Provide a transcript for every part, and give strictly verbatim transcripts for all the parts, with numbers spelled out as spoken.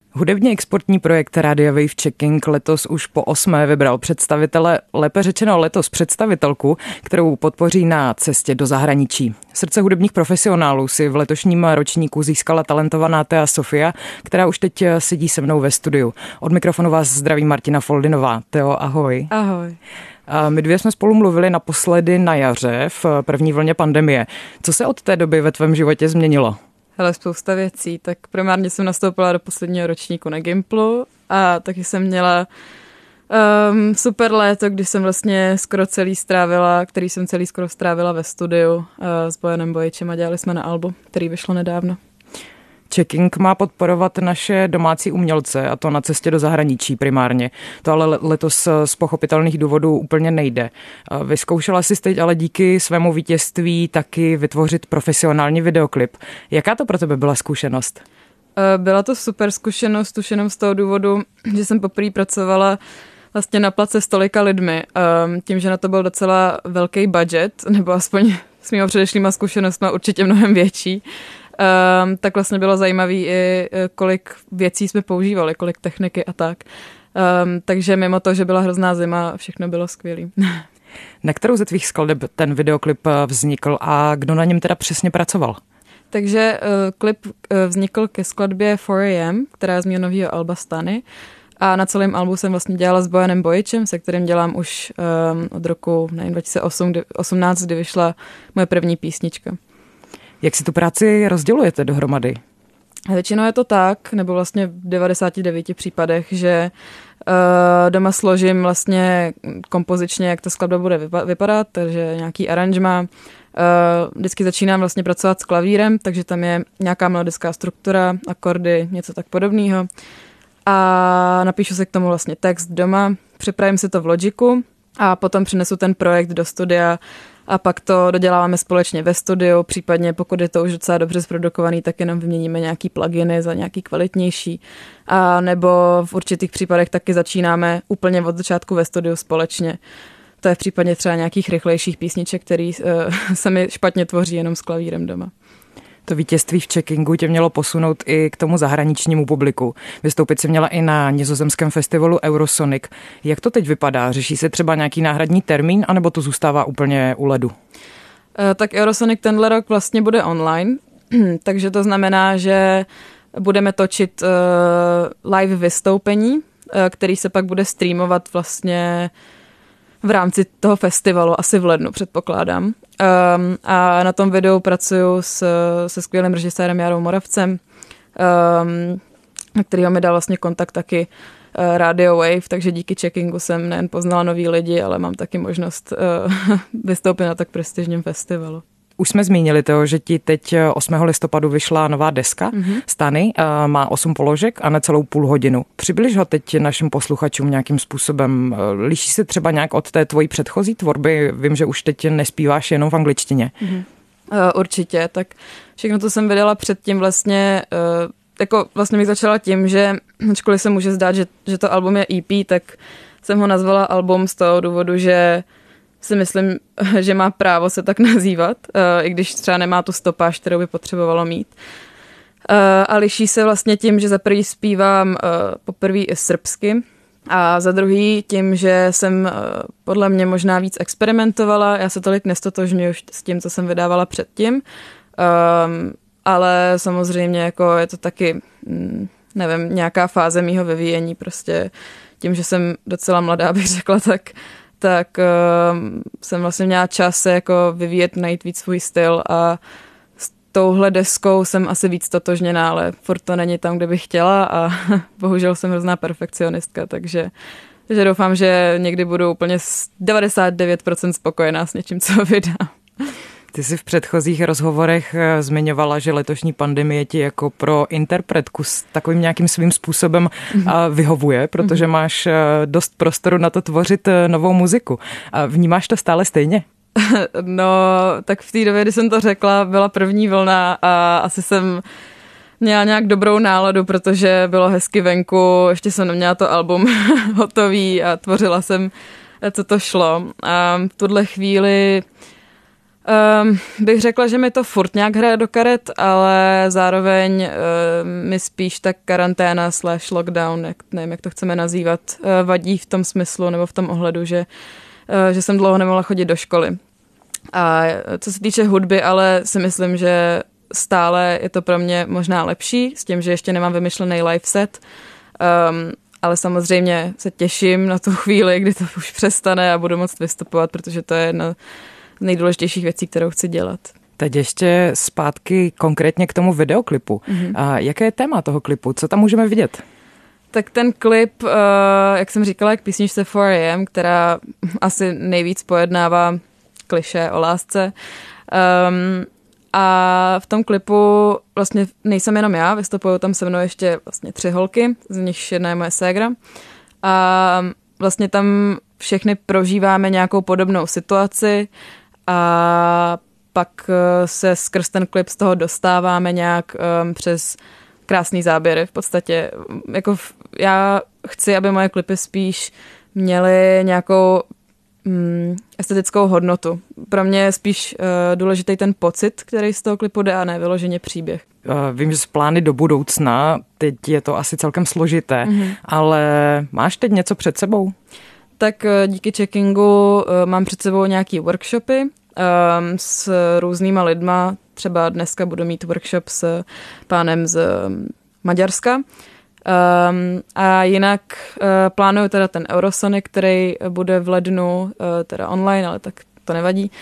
Hudebně exportní projekt Radio Wave Checking letos už po osmé vybral představitele, lépe řečeno letos představitelku, kterou podpoří na cestě do zahraničí. Srdce hudebních profesionálů si v letošním ročníku získala talentovaná Thea Sofia, která už teď sedí se mnou ve studiu. Od mikrofonu vás zdraví Martina Foldinová. Teo, ahoj. Ahoj. My dvě jsme spolu mluvili naposledy na jaře v první vlně pandemie. Co se od té doby ve tvém životě změnilo? Hele, spousta věcí. Tak primárně jsem nastoupila do posledního ročníku na Gimplu a taky jsem měla um, super léto, kdy jsem vlastně skoro celý strávila, který jsem celý skoro strávila ve studiu uh, s Bojanem Bojičem a dělali jsme na albu, který vyšlo nedávno. Checking má podporovat naše domácí umělce, a to na cestě do zahraničí primárně. To ale letos z pochopitelných důvodů úplně nejde. Vyzkoušela jsi teď ale díky svému vítězství taky vytvořit profesionální videoklip. Jaká to pro tebe byla zkušenost? Byla to super zkušenost, už jenom z toho důvodu, že jsem poprvé pracovala vlastně na place s tolika lidmi. Tím, že na to byl docela velký budget, nebo aspoň s mýma předešlýma zkušenostma určitě mnohem větší, Um, tak vlastně bylo zajímavé i kolik věcí jsme používali, kolik techniky a tak. Um, takže mimo to, že byla hrozná zima, všechno bylo skvělý. Na kterou ze tvých skladeb ten videoklip vznikl a kdo na něm teda přesně pracoval? Takže uh, klip uh, vznikl ke skladbě four a m, která je z mého nového alba Stany. A na celém albu jsem vlastně dělala s Bojanem Bojičem, se kterým dělám už um, od roku nevím, dva tisíce osmnáct, kdy vyšla moje první písnička. Jak si tu práci rozdělujete dohromady? Většinou je to tak, nebo vlastně v devadesáti devíti případech, že uh, doma složím vlastně kompozičně, jak ta skladba bude vypadat, takže nějaký aranžma. Uh, vždycky začínám vlastně pracovat s klavírem, takže tam je nějaká melodická struktura, akordy, něco tak podobného. A napíšu si k tomu vlastně text doma, připravím si to v Logiku a potom přinesu ten projekt do studia a pak to doděláváme společně ve studiu, případně pokud je to už docela dobře zprodukovaný, tak jenom vyměníme nějaký pluginy za nějaký kvalitnější. A nebo v určitých případech taky začínáme úplně od začátku ve studiu společně. To je v případě třeba nějakých rychlejších písniček, který uh, se mi špatně tvoří jenom s klavírem doma. To vítězství v Checkingu tě mělo posunout i k tomu zahraničnímu publiku. Vystoupit si měla i na nizozemském festivalu Eurosonic. Jak to teď vypadá? Řeší se třeba nějaký náhradní termín, anebo to zůstává úplně u ledu? Tak Eurosonic tenhle rok vlastně bude online, takže to znamená, že budeme točit live vystoupení, který se pak bude streamovat vlastně v rámci toho festivalu, asi v lednu předpokládám. Um, a na tom videu pracuju s, se skvělým režisérem Jarou Moravcem, um, na kterýho mi dal vlastně kontakt taky uh, Radio Wave, takže díky Checkingu jsem nejen poznala nový lidi, ale mám taky možnost uh, vystoupit na tak prestižním festivalu. Už jsme zmínili to, že ti teď osmého listopadu vyšla nová deska mm-hmm. Stany, má osm položek a na celou půl hodinu. Přibliž ho teď našim posluchačům nějakým způsobem. Liší se třeba nějak od té tvojí předchozí tvorby? Vím, že už teď nespíváš jenom v angličtině. Mm-hmm. Uh, určitě, tak všechno to jsem vydala předtím vlastně, uh, jako vlastně bych začala tím, že ačkoliv se může zdát, že, že to album je E P, tak jsem ho nazvala album z toho důvodu, že si myslím, že má právo se tak nazývat, i když třeba nemá tu stopáž, kterou by potřebovalo mít. A liší se vlastně tím, že za prvý zpívám poprvé i srbsky a za druhý tím, že jsem podle mě možná víc experimentovala. Já se tolik nestotožňuji s tím, co jsem vydávala předtím, ale samozřejmě jako je to taky, nevím, nějaká fáze mýho vyvíjení. Prostě tím, že jsem docela mladá, bych řekla, tak tak uh, jsem vlastně měla čas se jako vyvíjet, najít víc svůj styl a s touhle deskou jsem asi víc totožněná, ale furt to není tam, kde bych chtěla a bohužel jsem hrozná perfekcionistka, takže, takže doufám, že někdy budu úplně devadesát devět procent spokojená s něčím, co vydám. Ty jsi v předchozích rozhovorech zmiňovala, že letošní pandemie ti jako pro interpretku s takovým nějakým svým způsobem mm-hmm. vyhovuje, protože mm-hmm. máš dost prostoru na to tvořit novou muziku. A vnímáš to stále stejně? No, tak v té době, kdy jsem to řekla, byla první vlna a asi jsem měla nějak dobrou náladu, protože bylo hezky venku, ještě jsem neměla to album hotový a tvořila jsem, co to šlo. A v tuhle chvíli Um, bych řekla, že mi to furt nějak hraje do karet, ale zároveň uh, mi spíš tak karanténa slash lockdown, jak, nevím, jak to chceme nazývat, uh, vadí v tom smyslu nebo v tom ohledu, že, uh, že jsem dlouho nemohla chodit do školy. A co se týče hudby, ale si myslím, že stále je to pro mě možná lepší, s tím, že ještě nemám vymyšlený live set, um, ale samozřejmě se těším na tu chvíli, kdy to už přestane a budu moct vystupovat, protože to je jedna z nejdůležitějších věcí, kterou chci dělat. Teď ještě zpátky konkrétně k tomu videoklipu. Mm-hmm. A jaké je téma toho klipu? Co tam můžeme vidět? Tak ten klip, jak jsem říkala, k písničce four a m, která asi nejvíc pojednává klišé o lásce. Um, a v tom klipu vlastně nejsem jenom já, vystupují tam se mnou ještě vlastně tři holky, z nich jedna je moje ségra. A vlastně tam všechny prožíváme nějakou podobnou situaci a pak se skrz ten klip z toho dostáváme nějak um, přes krásný záběry. V podstatě jako v, já chci, aby moje klipy spíš měly nějakou mm, estetickou hodnotu. Pro mě je spíš uh, důležitý ten pocit, který z toho klipu jde, a ne vyloženě příběh. Vím, že z plány do budoucna, teď je to asi celkem složité, mm-hmm. ale máš teď něco před sebou? Tak díky checkingu mám před sebou nějaký workshopy um, s různýma lidma. Třeba dneska budu mít workshop s pánem z Maďarska. Um, a jinak uh, plánuju teda ten Eurosonic, který bude v lednu, uh, teda online, ale tak to nevadí.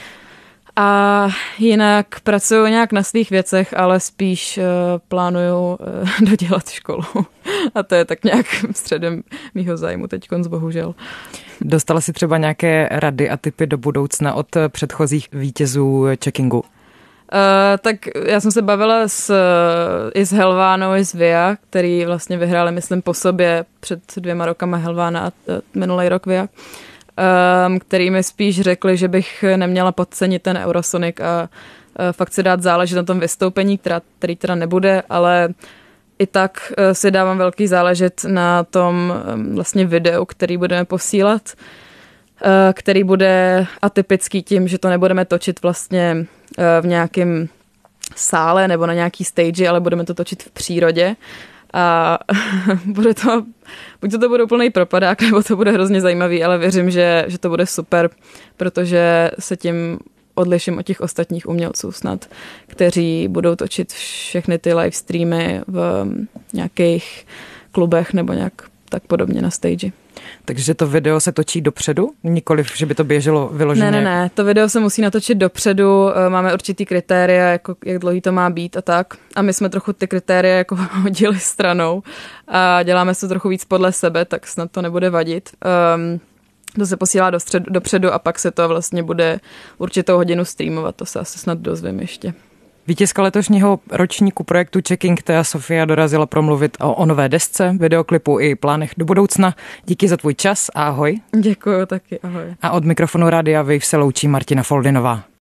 A jinak pracuju nějak na svých věcech, ale spíš uh, plánuju uh, dodělat školu. A to je tak nějak středem mýho zájmu teďkonc, bohužel. Dostala jsi třeba nějaké rady a tipy do budoucna od předchozích vítězů checkingu? Uh, tak já jsem se bavila s, i s Helvánou, i s Via, který vlastně vyhráli, myslím, po sobě před dvěma rokama Helvána a minulý rok Via, um, který mi spíš řekli, že bych neměla podcenit ten Eurosonic a uh, fakt si dát záležet na tom vystoupení, která, který teda nebude, ale i tak uh, si dávám velký záležet na tom um, vlastně videu, který budeme posílat, uh, který bude atypický tím, že to nebudeme točit vlastně v nějakém sále nebo na nějaký stage, ale budeme to točit v přírodě a bude to, buď to, to bude úplný propadák, nebo to bude hrozně zajímavý, ale věřím, že, že to bude super, protože se tím odliším od těch ostatních umělců snad, kteří budou točit všechny ty live streamy v nějakých klubech nebo nějak tak podobně na stage. Takže to video se točí dopředu? Nikoliv, že by to běželo vyloženě? Ne, ne, ne. To video se musí natočit dopředu. Máme určitý kritéria, jako jak dlouhý to má být a tak. A my jsme trochu ty kritéria jako hodili stranou a děláme se trochu víc podle sebe, tak snad to nebude vadit. Um, to se posílá do středu, dopředu a pak se to vlastně bude určitou hodinu streamovat. To se asi snad dozvím ještě. Vítězka letošního ročníku projektu Checking Thea Sofia dorazila promluvit o, o nové desce, videoklipu i plánech do budoucna. Díky za tvůj čas a ahoj. Děkuju taky, ahoj. A od mikrofonu Rádia Wave se loučí Martina Foldinová.